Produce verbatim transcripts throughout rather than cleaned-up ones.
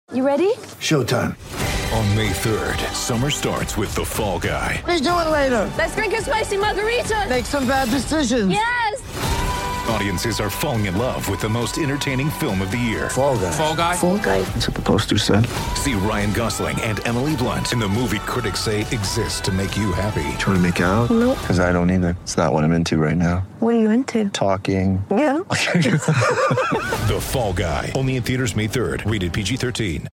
You ready? Showtime. On May third, summer starts with The Fall Guy. Let's do it later. Let's drink a spicy margarita. Make some bad decisions. Yes! Audiences are falling in love with the most entertaining film of the year. Fall Guy. Fall Guy? Fall Guy. That's what the poster said. See Ryan Gosling and Emily Blunt in the movie critics say exists to make you happy. Trying to make it out? Nope. Because I don't either. It's not what I'm into right now. What are you into? Talking. Yeah. The Fall Guy. Only in theaters May third. Rated P G thirteen.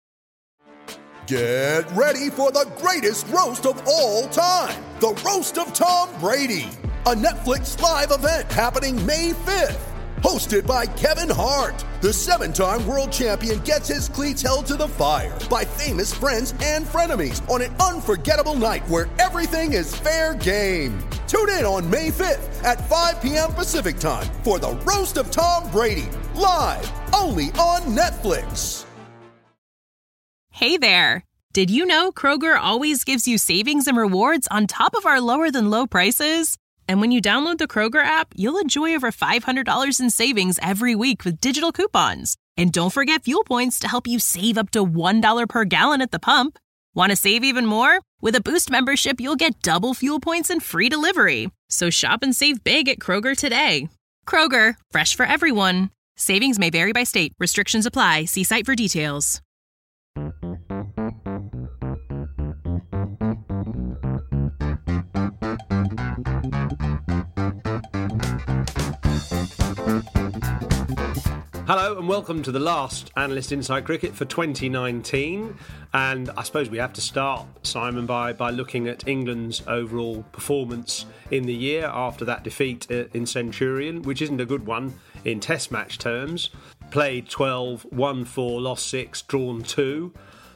Get ready for the greatest roast of all time. The Roast of Tom Brady. A Netflix live event happening May fifth. Hosted by Kevin Hart. The seven-time world champion gets his cleats held to the fire by famous friends and frenemies on an unforgettable night where everything is fair game. Tune in on May fifth at five p.m. Pacific time for the Roast of Tom Brady. Live only on Netflix. Hey there! Did you know Kroger always gives you savings and rewards on top of our lower-than-low prices? And when you download the Kroger app, you'll enjoy over five hundred dollars in savings every week with digital coupons. And don't forget fuel points to help you save up to one dollar per gallon at the pump. Want to save even more? With a Boost membership, you'll get double fuel points and free delivery. So shop and save big at Kroger today. Kroger, fresh for everyone. Savings may vary by state. Restrictions apply. See site for details. Hello and welcome to the last Analyst Inside Cricket for twenty nineteen, and I suppose we have to start, Simon, by, by looking at England's overall performance in the year after that defeat in Centurion, which isn't a good one in Test match terms. Played twelve, won four, lost six, drawn two,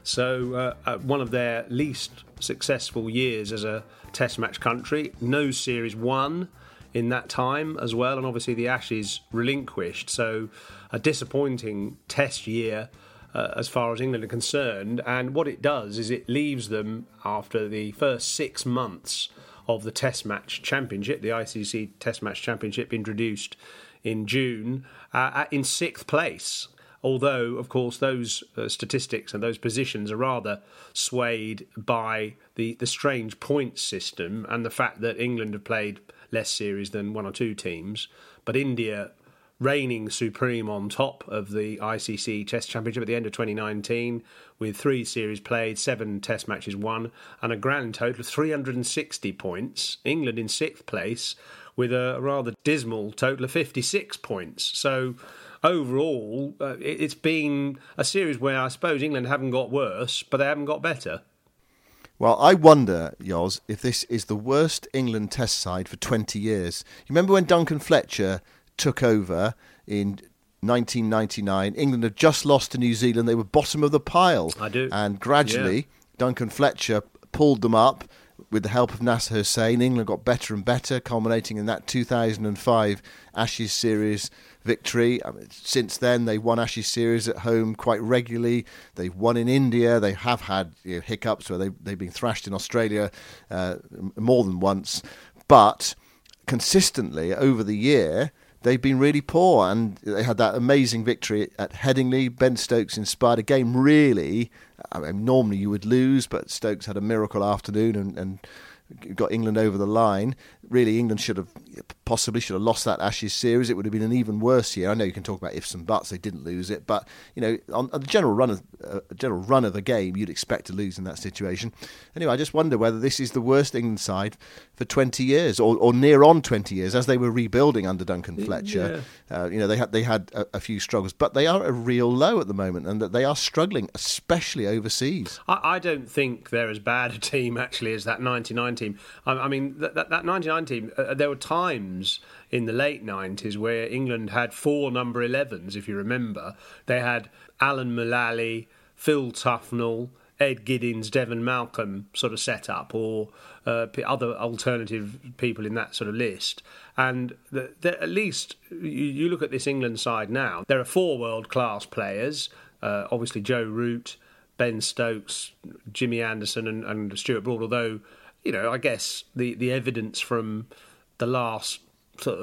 so uh, one of their least successful years as a Test match country. No series won in that time as well, and obviously the Ashes relinquished, so a disappointing Test year uh, as far as England are concerned. And what it does is it leaves them, after the first six months of the Test Match Championship, the I C C Test Match Championship introduced in June, uh, in sixth place. Although, of course, those uh, statistics and those positions are rather swayed by the, the strange points system and the fact that England have played less series than one or two teams, but India reigning supreme on top of the I C C Test Championship at the end of twenty nineteen, with three series played, seven Test matches won, and a grand total of three hundred sixty points. England in sixth place with a rather dismal total of fifty-six points. So overall, uh, it's been a series where I suppose England haven't got worse, but they haven't got better. Well, I wonder, Yoz, if this is the worst England Test side for twenty years. You remember when Duncan Fletcher took over in nineteen ninety-nine? England had just lost to New Zealand. They were bottom of the pile. I do. And gradually, yeah. Duncan Fletcher pulled them up with the help of Nasser Hussain. England got better and better, culminating in that two thousand five Ashes series victory. I mean, since then, they won Ashes series at home quite regularly. They've won in India. They have had you know, hiccups where they, they've been thrashed in Australia uh, more than once. But consistently over the year, they've been really poor, and they had that amazing victory at Headingley. Ben Stokes inspired a game, really. I mean, normally you would lose, but Stokes had a miracle afternoon and, and got England over the line. Really, England should have possibly should have lost that Ashes series. It would have been an even worse year. I know you can talk about ifs and buts. They didn't lose it, but you know, on, on the general run of uh, general run of a game, you'd expect to lose in that situation. Anyway, I just wonder whether this is the worst England side for twenty years, or, or near on twenty years, as they were rebuilding under Duncan Fletcher. Yeah. Uh, you know, they had they had a, a few struggles, but they are a real low at the moment, and that they are struggling, especially overseas. I, I don't think they're as bad a team actually as that ninety-nine team. I, I mean, that, that, that ninety-nine team. Uh, there were times in the late nineties where England had four number elevens. If you remember, they had Alan Mullally, Phil Tufnell, Ed Giddins, Devon Malcolm sort of set up, or uh, other alternative people in that sort of list. And the, the, at least you, you look at this England side now, there are four world-class players, uh, obviously Joe Root, Ben Stokes, Jimmy Anderson and, and Stuart Broad, although, you know, I guess the, the evidence from the last sort of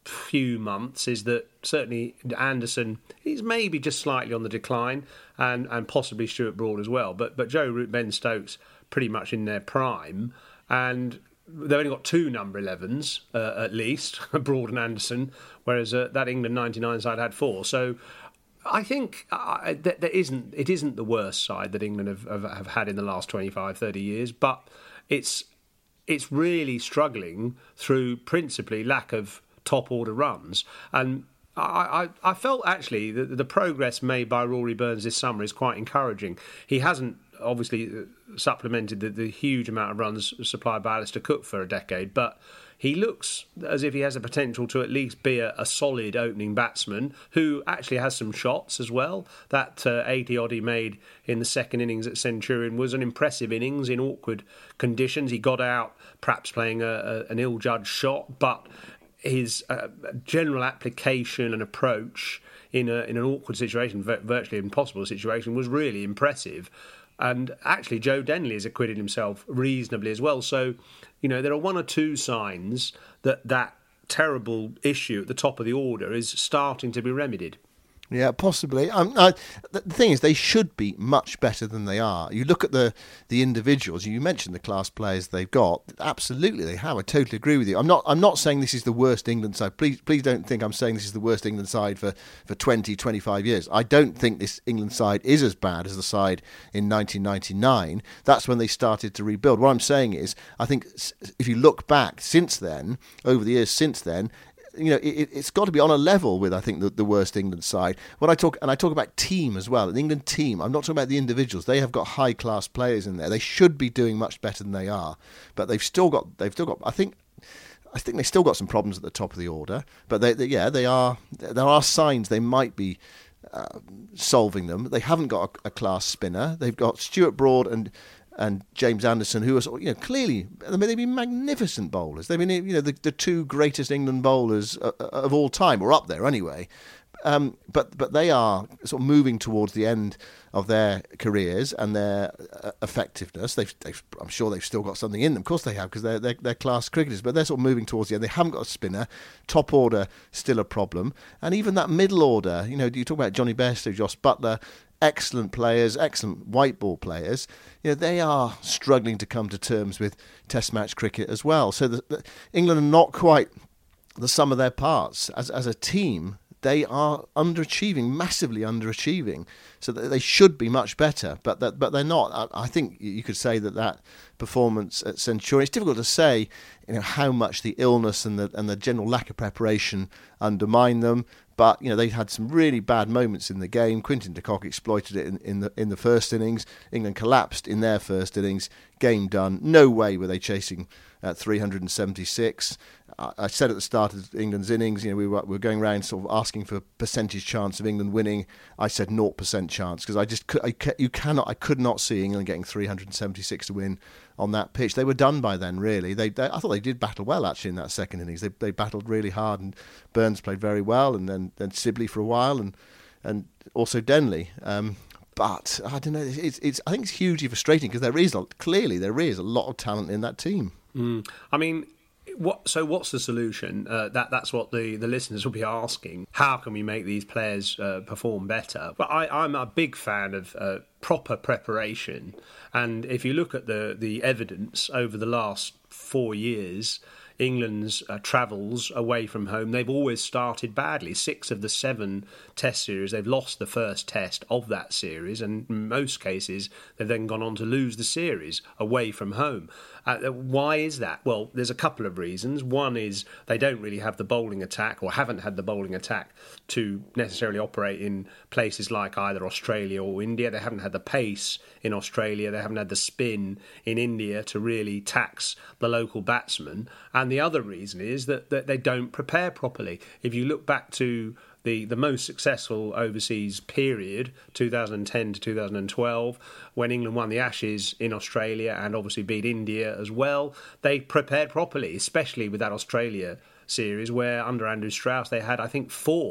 few months is that certainly Anderson is maybe just slightly on the decline, and, and possibly Stuart Broad as well. But but Joe Root, Ben Stokes, pretty much in their prime, and they've only got two number elevens uh, at least, Broad and Anderson, whereas uh, that England ninety-nine side had four. So I think uh, that there isn't it isn't the worst side that England have, have, have had in the last twenty-five, thirty years, but it's it's really struggling through principally lack of top order runs. And I, I, I felt actually that the progress made by Rory Burns this summer is quite encouraging. He hasn't obviously supplemented the, the huge amount of runs supplied by Alistair Cook for a decade, but he looks as if he has the potential to at least be a, a solid opening batsman who actually has some shots as well. That uh, eighty-odd he made in the second innings at Centurion was an impressive innings in awkward conditions. He got out perhaps playing a, a, an ill-judged shot, but his uh, general application and approach in, a, in an awkward situation, virtually impossible situation, was really impressive. And actually, Joe Denley has acquitted himself reasonably as well. So, you know, there are one or two signs that that terrible issue at the top of the order is starting to be remedied. Yeah, possibly. Um, I, the thing is, they should be much better than they are. You look at the, the individuals. You mentioned the class players they've got. Absolutely, they have. I totally agree with you. I'm not. I'm not saying this is the worst England side. Please, please don't think I'm saying this is the worst England side for, for twenty, twenty-five years. I don't think this England side is as bad as the side in nineteen ninety-nine. That's when they started to rebuild. What I'm saying is, I think if you look back since then, over the years since then, you know, it, it's got to be on a level with, I think, the, the worst England side. When I talk, and I talk about team as well, the England team, I'm not talking about the individuals. They have got high-class players in there. They should be doing much better than they are, but they've still got, they've still got, I think, I think they've still got some problems at the top of the order. But they, they yeah, they are. There are signs they might be uh, solving them. They haven't got a, a class spinner. They've got Stuart Broad and. and James Anderson, who are, you know, clearly, I mean, they've been magnificent bowlers. They've been, you know, the, the two greatest England bowlers of, of all time, or up there anyway. Um, but but they are sort of moving towards the end of their careers and their uh, effectiveness. They've, they've, I'm sure they've still got something in them. Of course they have, because they're, they're they're class cricketers. But they're sort of moving towards the end. They haven't got a spinner. Top order still a problem, and even that middle order. You know, you talk about Johnny Bairstow, Joss Buttler. Excellent players, excellent white ball players. You know, they are struggling to come to terms with Test match cricket as well. So the, the, England are not quite the sum of their parts as as a team. They are underachieving, massively underachieving. So that they should be much better, but that, but they're not. I, I think you could say that that performance at Centurion. It's difficult to say, you know, how much the illness and the and the general lack of preparation undermine them. But you know, they had some really bad moments in the game. Quinton de Kock exploited it in, in the in the first innings. England collapsed in their first innings. Game done. No way were they chasing at three hundred seventy-six. I, I said at the start of England's innings, you know, we were we were going around sort of asking for percentage chance of England winning. I said zero percent chance, because I just could, I, you cannot I could not see England getting three hundred seventy-six to win on that pitch. They were done by then, really. They, they I thought they did battle well, actually, in that second innings. They they battled really hard, and Burns played very well, and then, then Sibley for a while, and and also Denley. Um, but I don't know. It's it's I think it's hugely frustrating, because there is clearly there is a lot of talent in that team. Mm. I mean, what? So what's the solution? Uh, that that's what the, the listeners will be asking. How can we make these players uh, perform better? But I, I'm a big fan of uh, proper preparation, and if you look at the the evidence over the last four years. England's uh, travels away from home, they've always started badly. Six of the seven test series, they've lost the first test of that series, and in most cases they've then gone on to lose the series away from home. Uh, why is that? Well, there's a couple of reasons. One is they don't really have the bowling attack, or haven't had the bowling attack, to necessarily operate in places like either Australia or India. They haven't had the pace in Australia, they haven't had the spin in India to really tax the local batsmen. And the other reason is that, that they don't prepare properly. If you look back to the, the most successful overseas period, two thousand ten to two thousand twelve, when England won the Ashes in Australia and obviously beat India as well, they prepared properly, especially with that Australia series where under Andrew Strauss they had, I think, four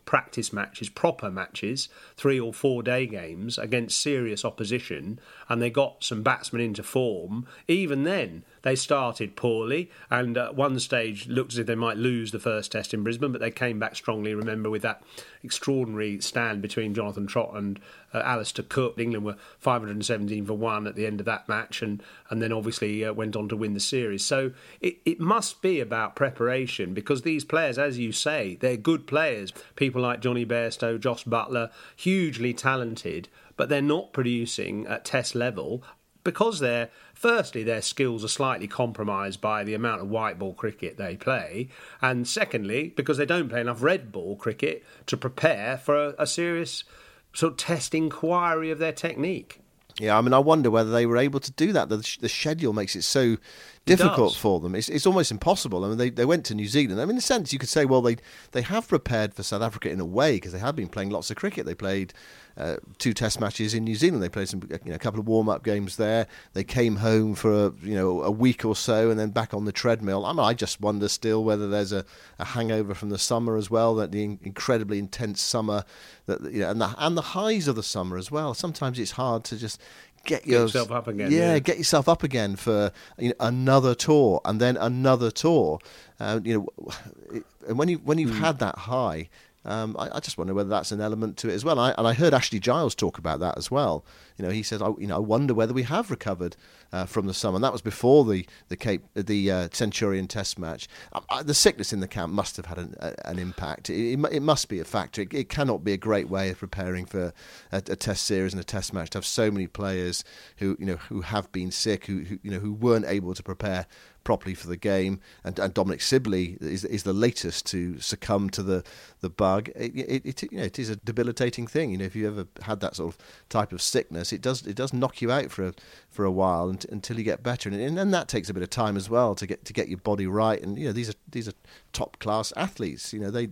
practice matches, proper matches, three or four day games against serious opposition, and they got some batsmen into form, even then they started poorly and at one stage looked as if they might lose the first test in Brisbane, but they came back strongly, remember, with that extraordinary stand between Jonathan Trott and uh, Alistair Cook. England were five hundred seventeen for one at the end of that match, and, and then obviously uh, went on to win the series. So it, it must be about preparation, because these players, as you say, they're good players. People like Johnny Bairstow, Josh Buttler, hugely talented, but they're not producing at test level because they're, firstly, their skills are slightly compromised by the amount of white ball cricket they play, and secondly, because they don't play enough red ball cricket to prepare for a, a serious sort of test inquiry of their technique. Yeah, I mean, I wonder whether they were able to do that. The, the schedule makes it so difficult for them. It's, it's almost impossible. I mean, they, they went to New Zealand. I mean, in a sense, you could say, well, they they have prepared for South Africa in a way, because they have been playing lots of cricket. They played uh, two Test matches in New Zealand. They played some, you know, a couple of warm-up games there. They came home for a, you know a week or so, and then back on the treadmill. I mean, I just wonder still whether there's a, a hangover from the summer as well, that the in- incredibly intense summer, that you know, and the and the highs of the summer as well. Sometimes it's hard to just Get, get yourself up again. Yeah, yeah, get yourself up again for you know, another tour and then another tour. Uh, you know, and when you when you've mm. had that high, um, I, I just wonder whether that's an element to it as well. And I, and I heard Ashley Giles talk about that as well. You know, he said, I, you know, I wonder whether we have recovered uh, from the summer. And that was before the the Cape the uh, Centurion Test match. Uh, uh, the sickness in the camp must have had an, uh, an impact. It, it, it must be a factor. It, it cannot be a great way of preparing for a, a Test series and a Test match to have so many players who you know who have been sick, who, who you know who weren't able to prepare properly for the game, and, and Dominic Sibley is is the latest to succumb to the the bug. It, it, it you know it is a debilitating thing. You know, if you ever had that sort of type of sickness, it does it does knock you out for a, for a while and, until you get better, and, and then that takes a bit of time as well to get to get your body right. And you know, these are these are top class athletes. You know, they.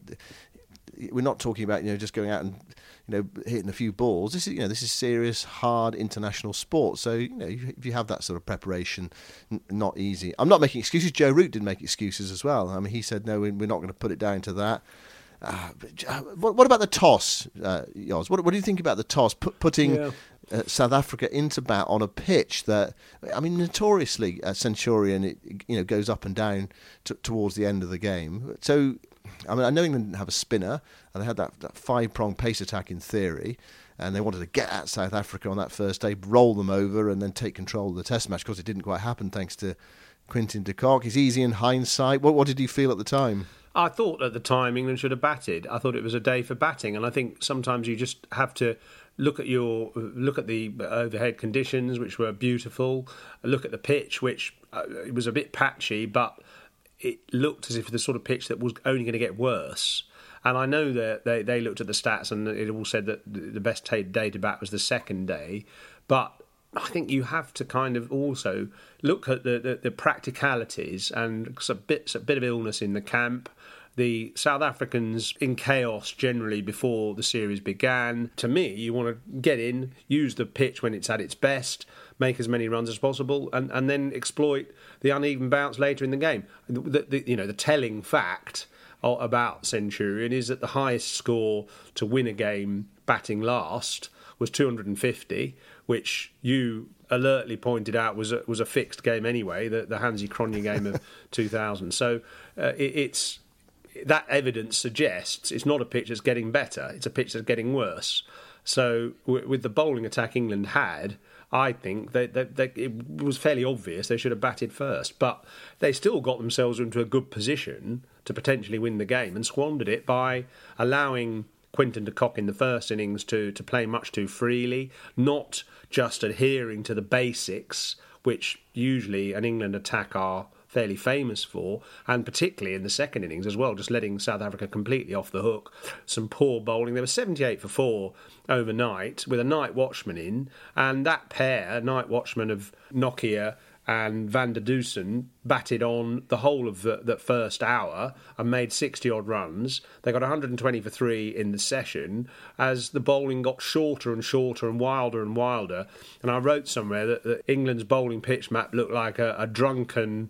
We're not talking about you know just going out and you know hitting a few balls. This is you know this is serious, hard international sport. So you know if you have that sort of preparation, n- not easy. I'm not making excuses. Joe Root did make excuses as well. I mean, he said no, we're not going to put it down to that. Uh, but, uh, what, what about the toss, uh, Yoz? What, what do you think about the toss? Put, putting yeah. uh, South Africa into bat on a pitch that, I mean, notoriously uh, Centurion, it, you know, goes up and down t- towards the end of the game. So. I mean, I know England didn't have a spinner, and they had that, that five-prong pace attack in theory, and they wanted to get at South Africa on that first day, roll them over, and then take control of the Test match. Of course, it didn't quite happen thanks to Quinton de Kock. It's easy in hindsight. What, what did you feel at the time? I thought at the time England should have batted. I thought it was a day for batting, and I think sometimes you just have to look at your look at the overhead conditions, which were beautiful. Look at the pitch, which uh, it was a bit patchy, but it looked as if the sort of pitch that was only going to get worse. And I know that they, they looked at the stats and it all said that the best day to bat was the second day. But I think you have to kind of also look at the, the, the practicalities, and a bit, a bit of illness in the camp. The South Africans in chaos generally before the series began. To me, you want to get in, use the pitch when it's at its best, make as many runs as possible, and, and then exploit the uneven bounce later in the game. The, the, you know, the telling fact about Centurion is that the highest score to win a game batting last was two hundred fifty, which you alertly pointed out was a, was a fixed game anyway, the, the Hansi Cronje game of two thousand. So uh, it, it's that evidence suggests it's not a pitch that's getting better, it's a pitch that's getting worse. So w- with the bowling attack England had, I think they, they, they, it was fairly obvious they should have batted first. But they still got themselves into a good position to potentially win the game and squandered it by allowing Quinton de Kock in the first innings to, to play much too freely, not just adhering to the basics, which usually an England attack are fairly famous for, and particularly in the second innings as well, just letting South Africa completely off the hook. Some poor bowling. They were seventy-eight for four overnight with a night watchman in, and that pair, night watchman of Nokia and Van der Dusen, batted on the whole of the, the first hour and made sixty-odd runs. They got one hundred twenty for three in the session as the bowling got shorter and shorter and wilder and wilder. And I wrote somewhere that, that England's bowling pitch map looked like a, a drunken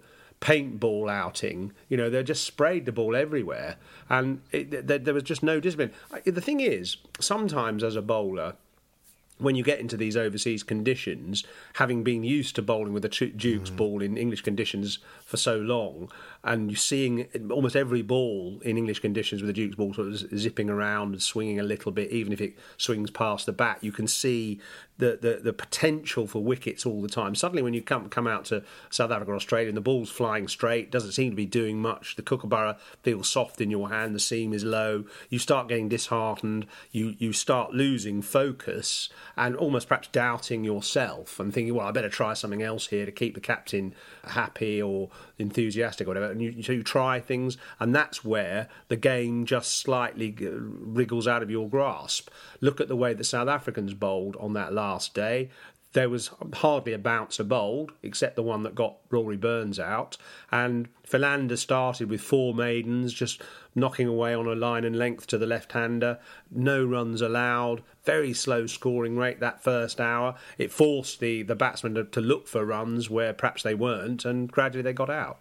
paintball outing. You know, they just sprayed the ball everywhere, and it, there, there was just no discipline. The thing is, sometimes as a bowler, when you get into these overseas conditions, having been used to bowling with a Duke's mm. ball in English conditions for so long, and you're seeing almost every ball in English conditions with the Duke's ball sort of zipping around and swinging a little bit, even if it swings past the bat, you can see the, the, the potential for wickets all the time. Suddenly when you come come out to South Africa or Australia and the ball's flying straight, doesn't seem to be doing much, the kookaburra feels soft in your hand, the seam is low, you start getting disheartened, you, you start losing focus and almost perhaps doubting yourself and thinking, well, I better try something else here to keep the captain happy or enthusiastic or whatever. And you, so you try things, and that's where the game just slightly wriggles out of your grasp. Look at the way the South Africans bowled on that last day. There was hardly a bouncer bowled, except the one that got Rory Burns out. And Philander started with four maidens, just knocking away on a line and length to the left-hander. No runs allowed. Very slow scoring rate that first hour. It forced the, the batsmen to, to look for runs where perhaps they weren't, and gradually they got out.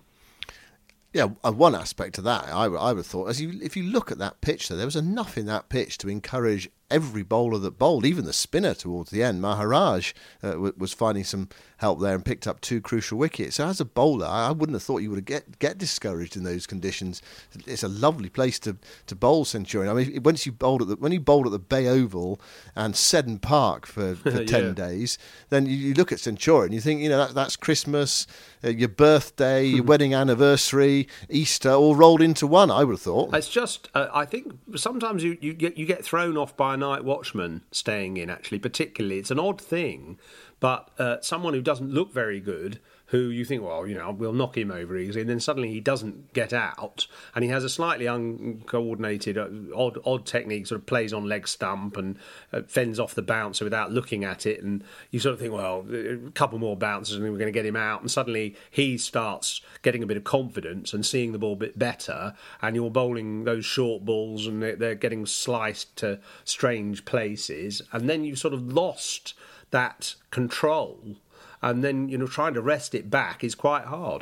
Yeah, one aspect of that, I, I would have thought, as you, if you look at that pitch, there, there was enough in that pitch to encourage every bowler that bowled, even the spinner towards the end. Maharaj uh, w- was finding some help there and picked up two crucial wickets. So as a bowler, I wouldn't have thought you would get get discouraged in those conditions. It's a lovely place to, to bowl, Centurion. I mean, once you bowled at the, when you bowled at the Bay Oval and Seddon Park for, for yeah. ten days, then you, you look at Centurion, you think, you know, that, that's Christmas, uh, your birthday, your wedding anniversary, Easter, all rolled into one, I would have thought. It's just, uh, I think sometimes you, you get you get thrown off by a night watchman staying in, actually, particularly. It's an odd thing, but uh, someone who doesn't look very good, who you think, well, you know, we'll knock him over easily, and then suddenly he doesn't get out, and he has a slightly uncoordinated, uh, odd odd technique, sort of plays on leg stump and uh, fends off the bouncer without looking at it, and you sort of think, well, a couple more bouncers and we're going to get him out, and suddenly he starts getting a bit of confidence and seeing the ball a bit better, and you're bowling those short balls and they're, they're getting sliced to strange places, and then you've sort of lost that control. And then, you know, trying to wrest it back is quite hard.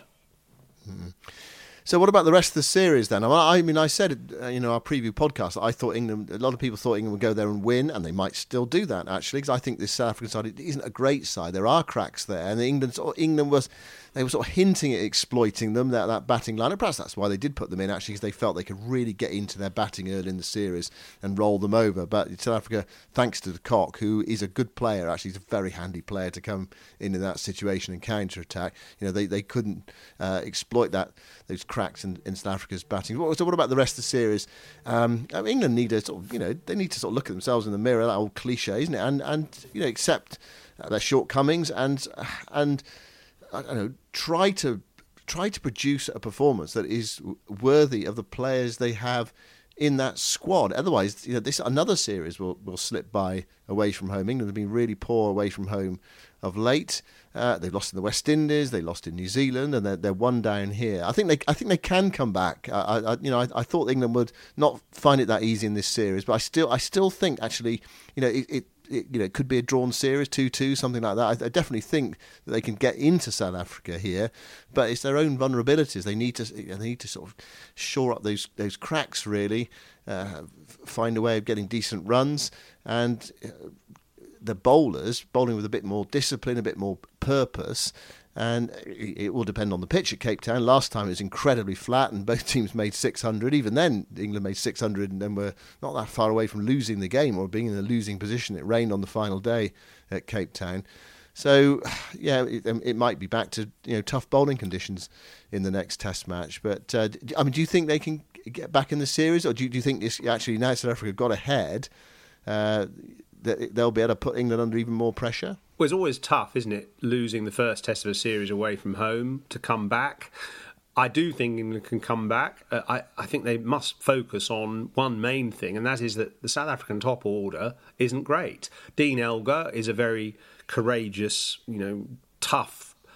Mm. So what about the rest of the series then? I mean, I said, uh, you know, our preview podcast, I thought England, a lot of people thought England would go there and win, and they might still do that, actually, because I think this South African side isn't a great side. There are cracks there, and England, England was, they were sort of hinting at exploiting them, that, that batting line, and perhaps that's why they did put them in, actually, because they felt they could really get into their batting early in the series and roll them over. But South Africa, thanks to de Kock, who is a good player, actually, he's a very handy player to come into that situation and counter-attack. You know, they, they couldn't uh, exploit that those cracks in, in South Africa's batting. So what about the rest of the series? Um, I mean, England need to sort of, you know, they need to sort of look at themselves in the mirror, that old cliche, isn't it? And and you know, accept their shortcomings and and I don't know, try to try to produce a performance that is worthy of the players they have in that squad. Otherwise, you know, this another series will, will slip by away from home. England have been really poor away from home of late. Uh, they lost in the West Indies, they lost in New Zealand, and they're, they're one down here. I think they, I think they can come back. I, I you know, I, I thought England would not find it that easy in this series, but I still, I still think actually, you know, it, it, it you know, it could be a drawn series, two two, something like that. I, I definitely think that they can get into South Africa here, but it's their own vulnerabilities. They need to, they need to sort of shore up those those cracks, really, uh, find a way of getting decent runs, and Uh, the bowlers bowling with a bit more discipline, a bit more purpose, and it will depend on the pitch at Cape Town. Last time it was incredibly flat and both teams made six hundred. Even then, England made six hundred and then were not that far away from losing the game or being in a losing position. It rained on the final day at Cape Town. So, yeah, it, it might be back to, you know, tough bowling conditions in the next Test match. But, uh, I mean, do you think they can get back in the series, or do you, do you think this actually, now South Africa got ahead, uh, they'll be able to put England under even more pressure? Well, it's always tough, isn't it, losing the first test of a series away from home to come back. I do think England can come back. Uh, I, I think they must focus on one main thing, and that is that the South African top order isn't great. Dean Elgar is a very courageous, you know, tough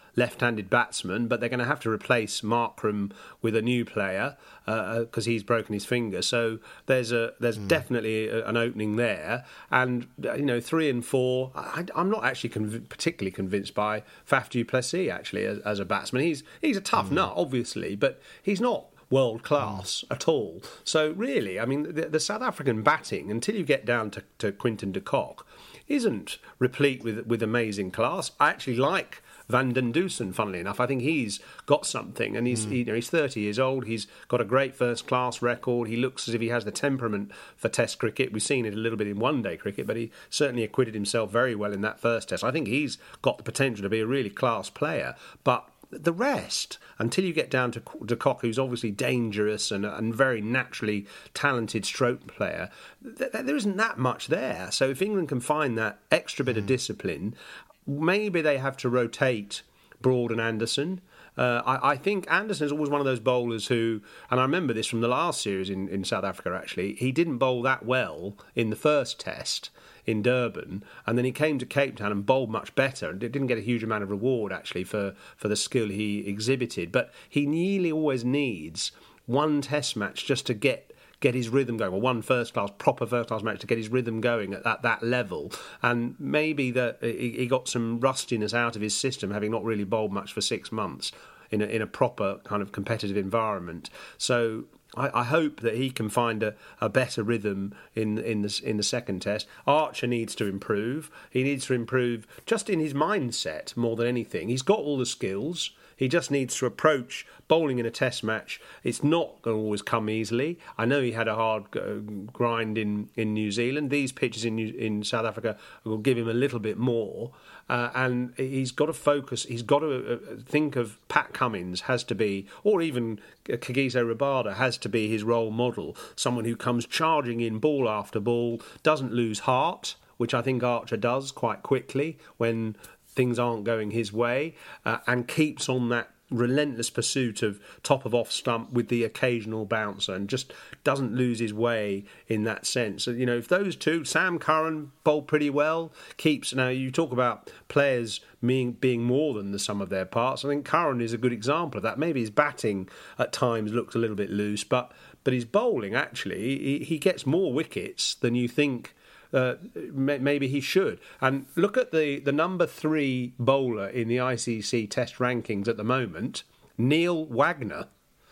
left-handed batsman, but they're going to have to replace Markram with a new player because uh, he's broken his finger. So there's a there's mm. definitely a, an opening there. And you know, three and four, I, I'm not actually conv- particularly convinced by Faf du Plessis actually as, as a batsman. He's he's a tough mm. nut, obviously, but he's not world class mm. at all. So really, I mean, the, the South African batting, until you get down to, to Quinton de Kock, isn't replete with with amazing class. I actually like Van den Dusen, funnily enough. I think he's got something, and he's mm. you know he's thirty years old. He's got a great first class record. He looks as if he has the temperament for Test cricket. We've seen it a little bit in one day cricket, but he certainly acquitted himself very well in that first Test. I think he's got the potential to be a really class player, but the rest, until you get down to de Kock, who's obviously dangerous and and very naturally talented stroke player, th- there isn't that much there. So if England can find that extra bit mm. of discipline, maybe they have to rotate Broad and Anderson. Uh, I, I think Anderson is always one of those bowlers who, and I remember this from the last series in, in South Africa actually, he didn't bowl that well in the first Test in Durban, and then he came to Cape Town and bowled much better and didn't get a huge amount of reward actually for, for the skill he exhibited. But he nearly always needs one Test match just to get get his rhythm going, or one first-class, proper first-class match to get his rhythm going at that, that level. And maybe that he, he got some rustiness out of his system, having not really bowled much for six months in a, in a proper kind of competitive environment. So I, I hope that he can find a, a better rhythm in in the in the second Test. Archer needs to improve. He needs to improve just in his mindset more than anything. He's got all the skills. He just needs to approach bowling in a Test match. It's not going to always come easily. I know he had a hard uh, grind in, in New Zealand. These pitches in New, in South Africa will give him a little bit more. Uh, and he's got to focus. He's got to uh, think of Pat Cummins has to be, or even Kagiso Rabada has to be his role model. Someone who comes charging in ball after ball, doesn't lose heart, which I think Archer does quite quickly when things aren't going his way, uh, and keeps on that relentless pursuit of top of off stump with the occasional bouncer, and just doesn't lose his way in that sense. So, you know, if those two, Sam Curran bowled pretty well, keeps, now you talk about players being, being more than the sum of their parts. I think Curran is a good example of that. Maybe his batting at times looked a little bit loose, but but his bowling actually, he, he gets more wickets than you think Uh, maybe he should. And look at the, the number three bowler in the I C C Test rankings at the moment, Neil Wagner.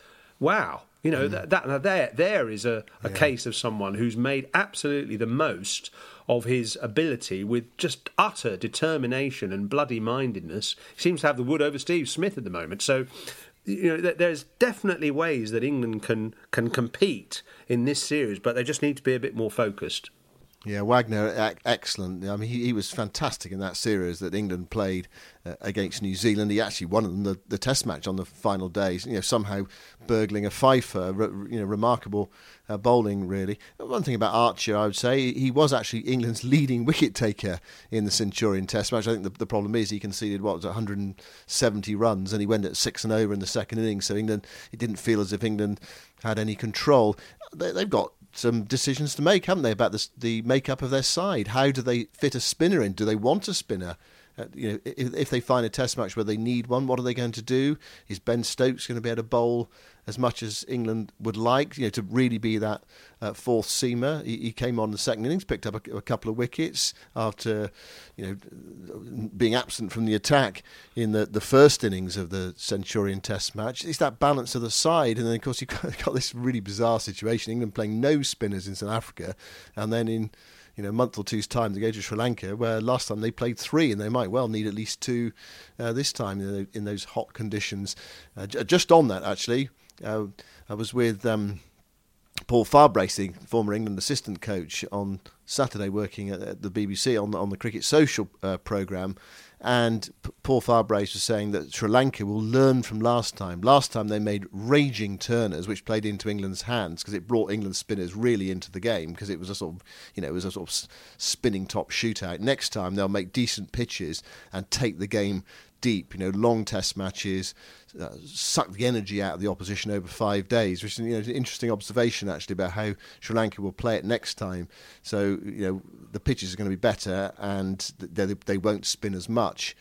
Wow. You know, mm. that, that now there there is a, a yeah. case of someone who's made absolutely the most of his ability with just utter determination and bloody-mindedness. He seems to have the wood over Steve Smith at the moment. So, you know, there's definitely ways that England can can compete in this series, but they just need to be a bit more focused. Yeah, Wagner, excellent. I mean, he, he was fantastic in that series that England played uh, against New Zealand. He actually won them the, the Test match on the final days. You know, somehow burgling a fifer. Re, you know, remarkable uh, bowling, really. One thing about Archer, I would say, he was actually England's leading wicket taker in the Centurion Test match. I think the, the problem is he conceded what was one hundred seventy runs, and he went at six and over in the second innings. So England, it didn't feel as if England had any control. They, they've got some decisions to make, haven't they, about the, the makeup of their side? How do they fit a spinner in? Do they want a spinner? Uh, you know, if, if they find a Test match where they need one, what are they going to do? Is Ben Stokes going to be able to bowl as much as England would like, you know, to really be that uh, fourth seamer? He, he came on the second innings, picked up a, a couple of wickets after, you know, being absent from the attack in the, the first innings of the Centurion Test match. It's that balance of the side, and then of course you've got, got this really bizarre situation: England playing no spinners in South Africa, and then in you know, a month or two's time to go to Sri Lanka, where last time they played three, and they might well need at least two uh, this time in, in those hot conditions. Uh, just on that, actually, uh, I was with um, Paul Farbrace, the former England assistant coach, on Saturday working at, at the B B C on, on the Cricket Social uh, programme, and P- Paul Farbrace was saying that Sri Lanka will learn from last time. Last time they made raging turners, which played into England's hands because it brought England's spinners really into the game, because it was a sort of, you know, it was a sort of spinning top shootout. Next time they'll make decent pitches and take the game deep, you know, long Test matches, uh, suck the energy out of the opposition over five days, which is, you know, an interesting observation actually about how Sri Lanka will play it next time. So, you know, the pitches are going to be better and they, they won't spin as much.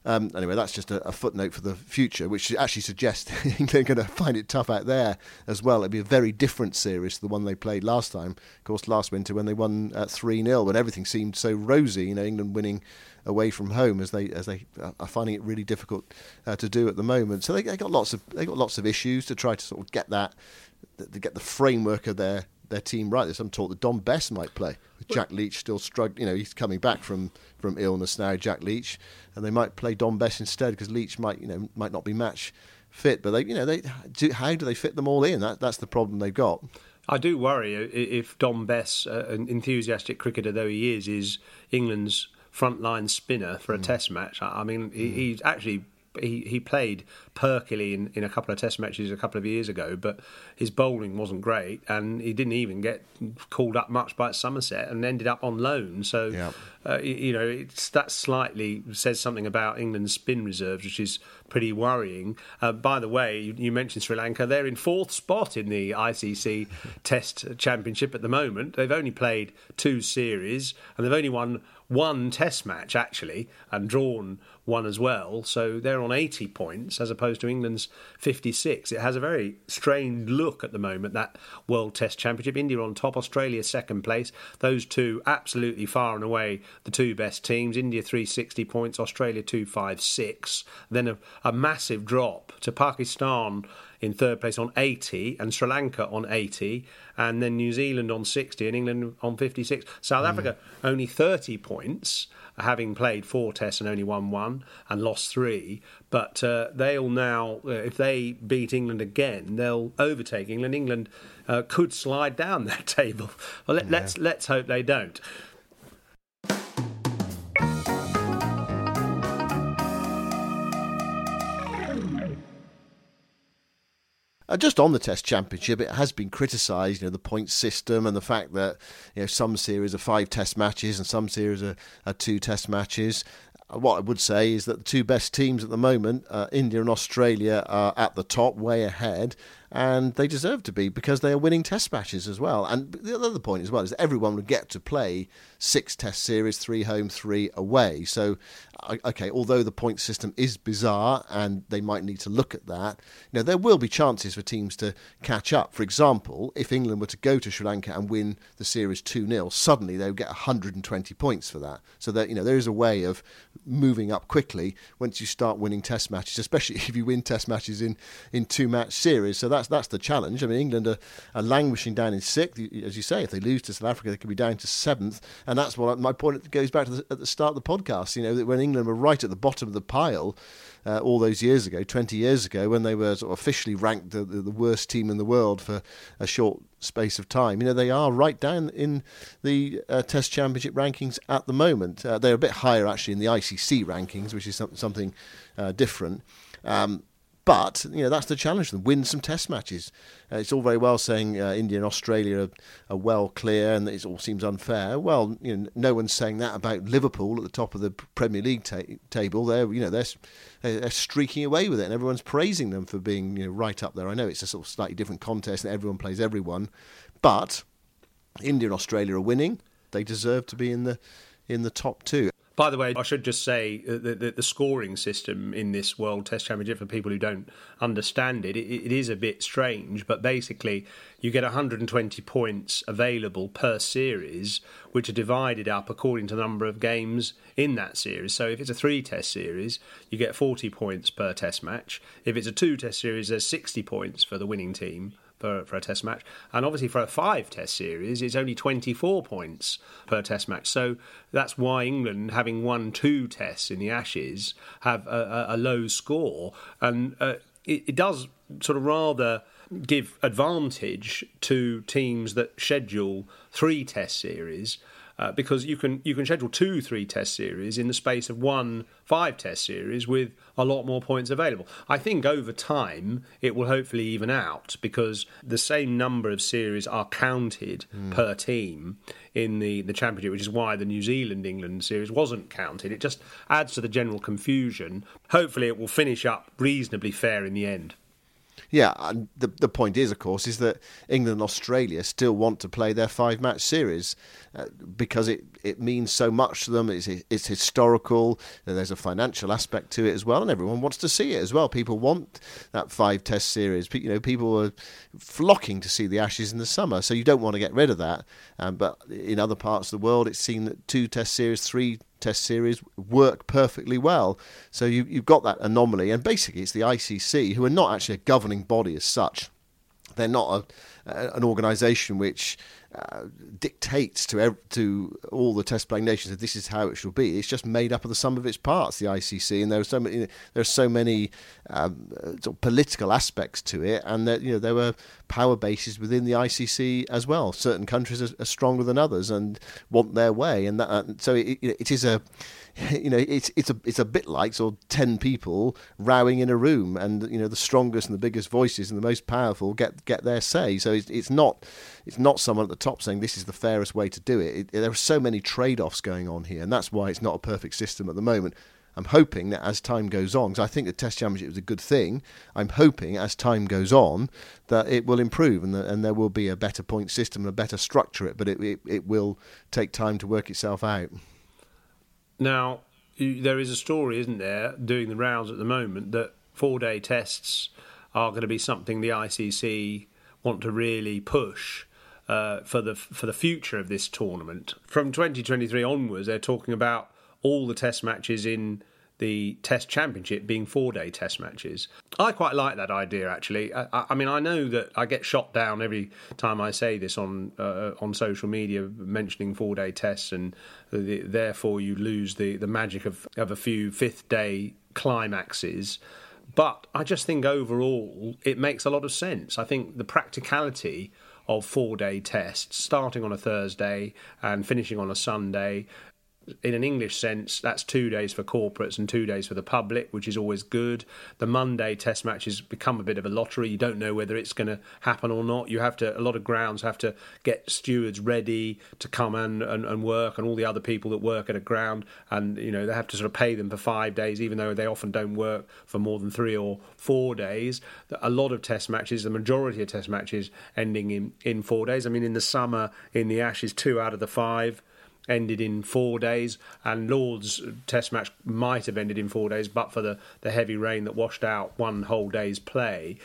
Um, anyway, that's just a, a footnote for the future, which actually suggests they're going to find it tough out there as well. It'd be a very different series to the one they played last time. Of course, last winter when they won uh, three nil, when everything seemed so rosy, you know, England winning away from home, as they as they are finding it really difficult uh, to do at the moment. So they, they got lots of they got lots of issues to try to sort of get that, to get the framework of their. their team right. There's some talk that Dom Bess might play. With Jack Leach still struggling. You know, he's coming back from, from illness now, Jack Leach, and they might play Dom Bess instead because Leach might, you know, might not be match fit. But they, you know, they do, how do they fit them all in? That that's the problem they've got. I do worry if Dom Bess, uh, an enthusiastic cricketer though he is, is England's frontline spinner for a mm. Test match. I mean, he, mm. he's actually. He he played perkily in, in a couple of Test matches a couple of years ago, but his bowling wasn't great, and he didn't even get called up much by Somerset, and ended up on loan. So, yeah. uh, you know, it's, that slightly says something about England's spin reserves, which is pretty worrying. Uh, by the way, you, you mentioned Sri Lanka; they're in fourth spot in the I C C Test Championship at the moment. They've only played two series, and they've only won one Test match actually, and drawn one as well. So they're on eighty points as opposed to England's fifty-six. It has a very strained look at the moment, that World Test Championship. India on top, Australia second place. Those two absolutely far and away the two best teams. India three hundred sixty points, Australia two hundred fifty-six. Then a, a massive drop to Pakistan in third place on eighty, and Sri Lanka on eighty, and then New Zealand on sixty and England on fifty-six. South mm. Africa only thirty points, having played four tests and only won one and lost three. But uh, they'll now, uh, if they beat England again, they'll overtake England. England uh, could slide down that table. Well, let, yeah. let's let's hope they don't. Uh, just on the Test Championship, it has been criticised, you know, the point system and the fact that, you know, some series are five Test matches and some series are, are two Test matches. Uh, what I would say is that the two best teams at the moment, uh, India and Australia, are at the top, way ahead, and they deserve to be because they are winning Test matches as well. And the other point as well is that everyone would get to play six Test series, three home, three away. So, okay, although the point system is bizarre and they might need to look at that, you know, there will be chances for teams to catch up. For example, if England were to go to Sri Lanka and win the series two nil, suddenly they would get one hundred twenty points for that. So that, you know, there is a way of moving up quickly once you start winning Test matches, especially if you win Test matches in, in two match series. So that's that's the challenge. I mean, England are, are languishing down in sixth, as you say. If they lose to South Africa, they could be down to seventh, and that's what my point goes back to the, at the start of the podcast. You know, that when England were right at the bottom of the pile uh, all those years ago, twenty years ago, when they were sort of officially ranked the, the, the worst team in the world for a short space of time, you know, they are right down in the uh, Test Championship rankings at the moment. Uh, they're a bit higher actually in the I C C rankings, which is some, something uh, different. Um, But, you know, that's the challenge for them. Win some Test matches. Uh, it's all very well saying uh, India and Australia are, are well clear and it all seems unfair. Well, you know, no one's saying that about Liverpool at the top of the Premier League ta- table. They're, you know, they're, they're streaking away with it, and everyone's praising them for being, you know, right up there. I know it's a sort of slightly different contest and everyone plays everyone, but India and Australia are winning. They deserve to be in the in the top two. By the way, I should just say that the, the scoring system in this World Test Championship, for people who don't understand it, it, it is a bit strange. But basically, you get one hundred twenty points available per series, which are divided up according to the number of games in that series. So if it's a three-test series, you get forty points per test match. If it's a two-test series, there's sixty points for the winning team. For, for a test match, and obviously for a five test series it's only twenty-four points per test match. So that's why England, having won two tests in the Ashes, have a, a, a low score, and uh, it, it does sort of rather give advantage to teams that schedule three test series. Uh, because you can you can schedule two three-test series in the space of one five-test series with a lot more points available. I think over time it will hopefully even out because the same number of series are counted mm. per team in the, the Championship, which is why the New Zealand-England series wasn't counted. It just adds to the general confusion. Hopefully it will finish up reasonably fair in the end. Yeah, and the the point is, of course, is that England and Australia still want to play their five-match series uh, because it it means so much to them. It's, it's historical. There's a financial aspect to it as well, and everyone wants to see it as well. People want that five Test series. You know, people are flocking to see the Ashes in the summer, so you don't want to get rid of that. Um, but in other parts of the world, it's seen that two Test series, three Test series work perfectly well. So you, you've got that anomaly, and basically it's the I C C, who are not actually a governing body as such. They're not a, a, an organisation which uh, dictates to ev- to all the Test playing nations that this is how it should be. It's just made up of the sum of its parts, the I C C, and there are so many there are so many um, sort of political aspects to it, and that, you know, there were power bases within the I C C as well. Certain countries are, are stronger than others and want their way, and that, uh, so it, it is a. You know, it's it's a it's a bit like sort of ten people rowing in a room, and, you know, the strongest and the biggest voices and the most powerful get get their say. So it's it's not it's not someone at the top saying this is the fairest way to do it. it there are so many trade-offs going on here, and that's why it's not a perfect system at the moment. I'm hoping that as time goes on, because I think the Test Championship is a good thing, I'm hoping as time goes on that it will improve, and the, and there will be a better point system and a better structure it, but it, it it will take time to work itself out. Now, there is a story, isn't there, doing the rounds at the moment, that four-day tests are going to be something the I C C want to really push uh, for the for the future of this tournament. From twenty twenty-three onwards, they're talking about all the test matches in the Test Championship being four-day test matches. I quite like that idea, actually. I, I mean, I know that I get shot down every time I say this on uh, on social media, mentioning four-day tests, and the, therefore you lose the, the magic of, of a few fifth-day climaxes. But I just think overall it makes a lot of sense. I think the practicality of four-day tests, starting on a Thursday and finishing on a Sunday, in an English sense, that's two days for corporates and two days for the public, which is always good. The Monday test matches become a bit of a lottery. You don't know whether it's going to happen or not. You have to, a lot of grounds have to get stewards ready to come and, and, and work, and all the other people that work at a ground, and, you know, they have to sort of pay them for five days, even though they often don't work for more than three or four days. A lot of test matches, the majority of test matches, ending in, in four days. I mean, in the summer, in the Ashes, two out of the five ended in four days, and Lord's test match might have ended in four days but for the, the heavy rain that washed out one whole day's play.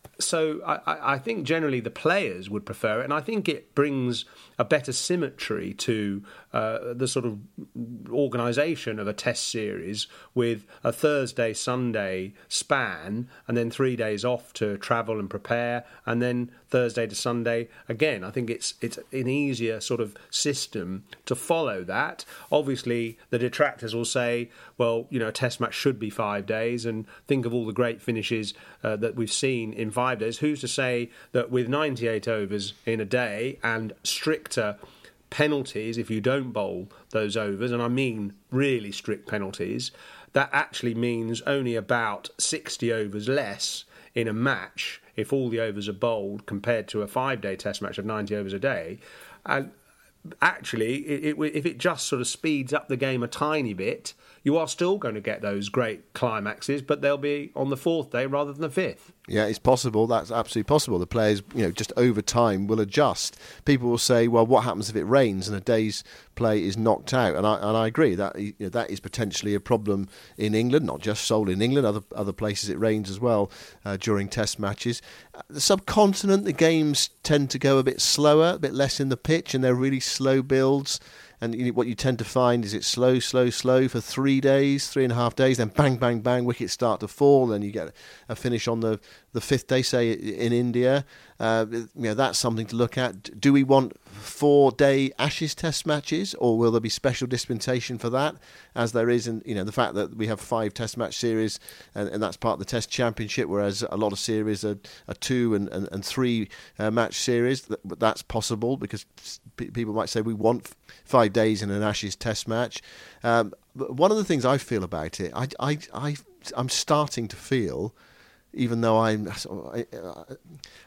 So I, I think generally the players would prefer it, and I think it brings a better symmetry to uh, the sort of organisation of a test series, with a Thursday, Sunday span, and then three days off to travel and prepare, and then Thursday to Sunday again. I think it's it's an easier sort of system to follow that. Obviously, the detractors will say, well, you know, a test match should be five days, and think of all the great finishes uh, that we've seen in five days. Who's to say that with ninety-eight overs in a day and stricter penalties if you don't bowl those overs, and I mean really strict penalties, that actually means only about sixty overs less in a match if all the overs are bowled compared to a five-day test match of ninety overs a day. And actually, it, it, if it just sort of speeds up the game a tiny bit, you are still going to get those great climaxes, but they'll be on the fourth day rather than the fifth. Yeah, it's possible. That's absolutely possible. The players, you know, just over time will adjust. People will say, well, what happens if it rains and a day's play is knocked out? And I and I agree that, you know, that is potentially a problem in England, not just solely in England. Other other places it rains as well uh, during test matches. The subcontinent, the games tend to go a bit slower, a bit less in the pitch, and they're really slow builds. And you know, what you tend to find is it's slow, slow, slow for three days, three and a half days, then bang, bang, bang, wickets start to fall, then you get a finish on the, the fifth day, say, in India. Uh, you know, that's something to look at. Do we want four-day Ashes test matches, or will there be special dispensation for that, as there is in, you know, the fact that we have five test match series, and, and that's part of the Test Championship, whereas a lot of series are, are two and, and, and three uh, match series. That's possible, because p- people might say we want five days in an Ashes test match. Um, but one of the things I feel about it, I, I, I, I'm starting to feel, even though I'm,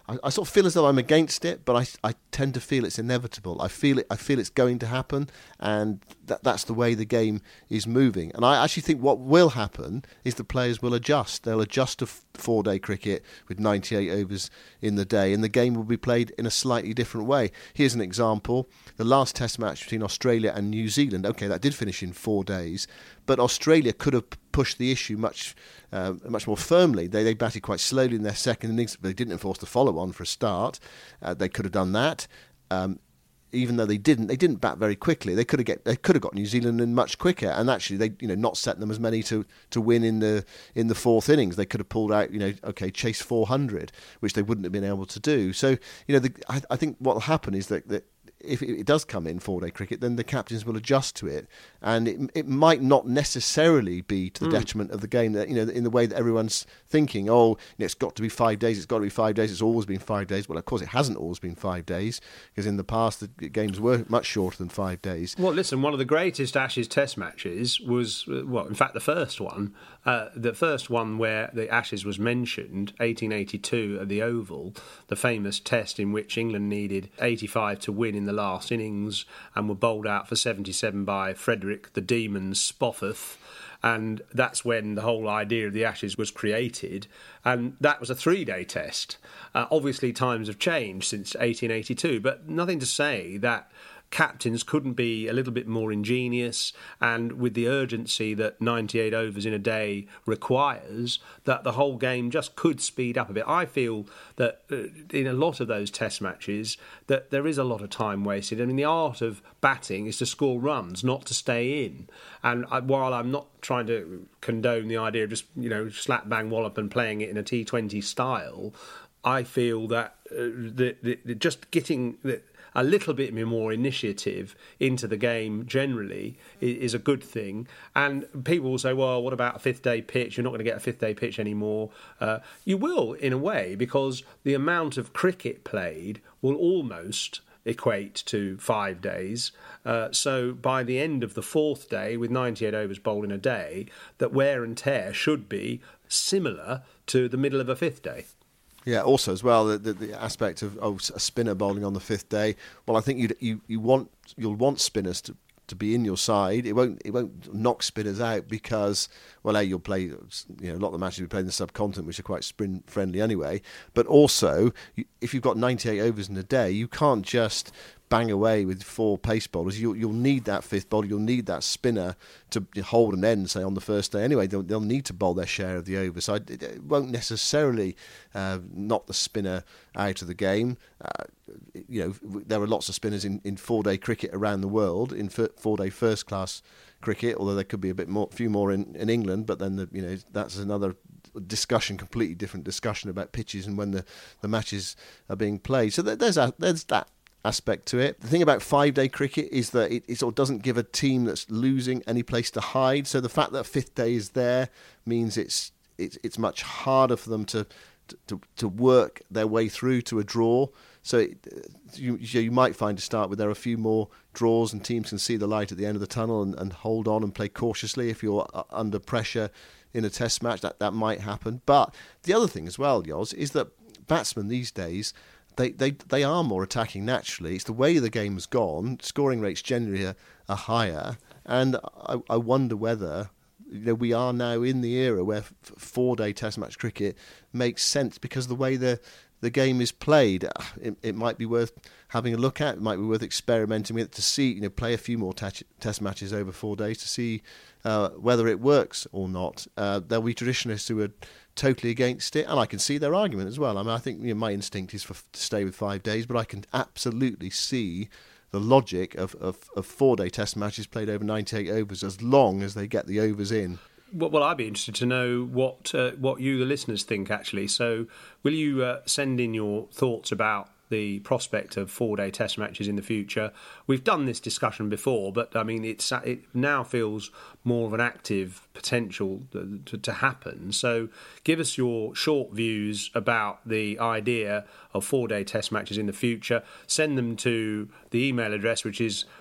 I, I sort of feel as though I'm against it, but I, I tend to feel it's inevitable. I feel it. I feel it's going to happen, and that that's the way the game is moving. And I actually think what will happen is the players will adjust. They'll adjust to f- four-day cricket with ninety-eight overs in the day, and the game will be played in a slightly different way. Here's an example: the last Test match between Australia and New Zealand. Okay, that did finish in four days, but Australia could have pushed the issue much, uh, much more firmly. They they batted quite slowly in their second innings, but they didn't enforce the follow-on for a start. Uh, they could have done that. Um, even though they didn't, they didn't bat very quickly. They could have get, they could have got New Zealand in much quicker, and actually they, you know, not set them as many to, to win in the in the fourth innings. They could have pulled out, you know, okay, chase four hundred, which they wouldn't have been able to do. So, you know, the, I, I think what will happen is that, that if it does come in four-day cricket, then the captains will adjust to it, and it it might not necessarily be to the mm. detriment of the game. That, you know, in the way that everyone's thinking, oh, you know, it's got to be five days. It's got to be five days. It's always been five days. Well, of course, it hasn't always been five days because in the past the games were much shorter than five days. Well, listen, one of the greatest Ashes Test matches was, well, in fact, the first one, uh, the first one where the Ashes was mentioned, eighteen eighty-two at the Oval, the famous Test in which England needed eighty-five to win in the last innings and were bowled out for seventy-seven by Frederick the Demon Spofforth, and that's when the whole idea of the Ashes was created, and that was a three-day test. Uh, obviously times have changed since eighteen eighty-two, but nothing to say that captains couldn't be a little bit more ingenious, and with the urgency that ninety-eight overs in a day requires, that the whole game just could speed up a bit. I feel that uh, in a lot of those test matches that there is a lot of time wasted. I mean, the art of batting is to score runs, not to stay in. And I, while I'm not trying to condone the idea of just, you know, slap bang wallop and playing it in a T twenty style, I feel that uh, the, the, the just getting the, a little bit more initiative into the game generally is a good thing. And people will say, well, what about a fifth day pitch? You're not going to get a fifth day pitch anymore. Uh, you will, in a way, because the amount of cricket played will almost equate to five days. Uh, so by the end of the fourth day, with ninety-eight overs bowled in a day, that wear and tear should be similar to the middle of a fifth day. Yeah, also as well the, the, the aspect of oh, a spinner bowling on the fifth day. Well, I think you you you want you'll want spinners to, to be in your side. It won't it won't knock spinners out because well, A, you'll play, you know, a lot of the matches we play in the subcontinent, which are quite spin friendly anyway. But also, if you've got ninety-eight overs in a day, you can't just bang away with four pace bowlers. You'll, you'll need that fifth bowler. You'll need that spinner to hold an end, say, on the first day. Anyway, they'll, they'll need to bowl their share of the over. So it, it won't necessarily uh, knock the spinner out of the game. Uh, you know, there are lots of spinners in, in four-day cricket around the world, in four-day first-class cricket, although there could be a bit more, few more in, in England. But then, the, you know, that's another discussion, completely different discussion about pitches and when the, the matches are being played. So there's a, there's that aspect to it. The thing about five-day cricket is that it, it sort of doesn't give a team that's losing any place to hide. So the fact that fifth day is there means it's it's it's much harder for them to to, to work their way through to a draw. So it, you you might find to start with there are a few more draws and teams can see the light at the end of the tunnel and, and hold on and play cautiously if you're under pressure in a test match. That that might happen. But the other thing as well, Yoz, is that batsmen these days, They, they they are more attacking naturally. It's the way the game's gone. Scoring rates generally are, are higher, and I, I wonder whether, you know, we are now in the era where f- four-day Test match cricket makes sense because the way the the game is played. It, it might be worth having a look at. It might be worth experimenting with it to see, you know, play a few more t- Test matches over four days to see uh, whether it works or not. Uh, there'll be traditionalists who are totally against it, and I can see their argument as well. I mean, I think, you know, my instinct is for to stay with five days, but I can absolutely see the logic of, of, of four-day Test matches played over ninety-eight overs as long as they get the overs in. Well, well, I'd be interested to know what uh, what you, the listeners, think, actually. So will you uh, send in your thoughts about the prospect of four-day Test matches in the future? We've done this discussion before, but I mean, it's it now feels more of an active potential to, to happen. So give us your short views about the idea of four-day Test matches in the future. Send them to the email address, which is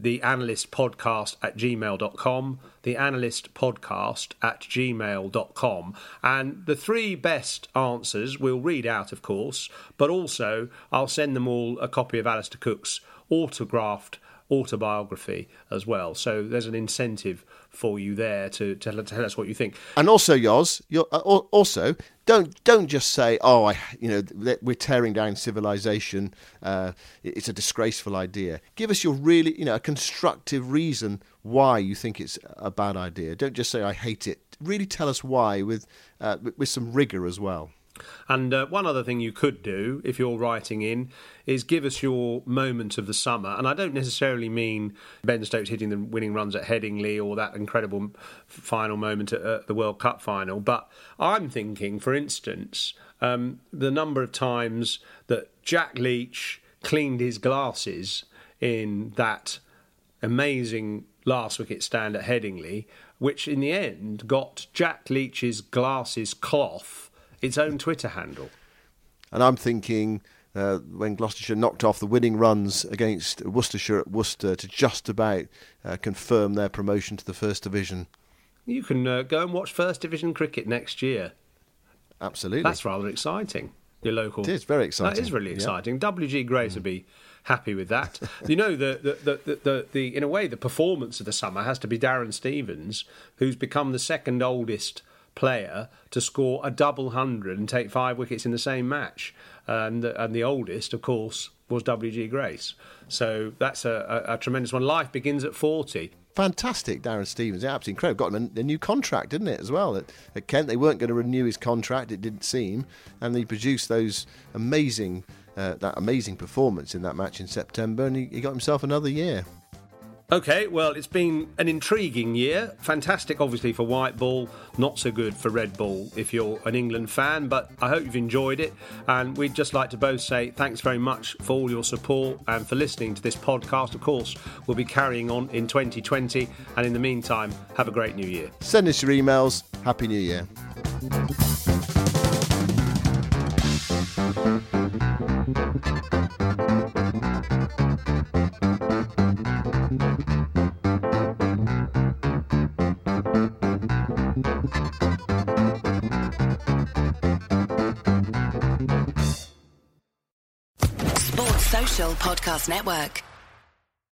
the analyst podcast at gmail dot com, the analyst podcast at gmail dot com. And the three best answers we'll read out, of course, but also I'll send them all a copy of Alistair Cook's autographed autobiography as well. So there's an incentive for you there to, to tell us what you think. And also, Yoz, you're, uh, also don't don't just say, "Oh, I, you know, we're tearing down civilization. Uh, it's a disgraceful idea." Give us your really, you know, a constructive reason why you think it's a bad idea. Don't just say, "I hate it." Really tell us why with uh, with some rigour as well. And uh, one other thing you could do, if you're writing in, is give us your moment of the summer. And I don't necessarily mean Ben Stokes hitting the winning runs at Headingley or that incredible final moment at uh, the World Cup final. But I'm thinking, for instance, um, the number of times that Jack Leach cleaned his glasses in that amazing last wicket stand at Headingley, which in the end got Jack Leach's glasses cloth its own Twitter handle. And I'm thinking uh, when Gloucestershire knocked off the winning runs against Worcestershire at Worcester to just about uh, confirm their promotion to the First Division. You can uh, go and watch First Division cricket next year. Absolutely. That's rather exciting. Your local. It is very exciting. That is really exciting. Yeah. W G Grace mm. would be happy with that. You know, the the, the, the, the, the in a way, the performance of the summer has to be Darren Stevens, who's become the second oldest player to score a double hundred and take five wickets in the same match, and and the oldest, of course, was W G Grace. So that's a, a, a tremendous one. Life begins at forty. Fantastic, Darren Stevens. Yeah, absolutely incredible. Got him a, a new contract, didn't it, as well? At, at Kent, they weren't going to renew his contract, it didn't seem, and he produced those amazing, uh, that amazing performance in that match in September, and he, he got himself another year. OK, well, it's been an intriguing year. Fantastic, obviously, for white ball. Not so good for red ball if you're an England fan, but I hope you've enjoyed it. And we'd just like to both say thanks very much for all your support and for listening to this podcast. Of course, we'll be carrying on in twenty twenty. And in the meantime, have a great new year. Send us your emails. Happy New Year. Podcast Network.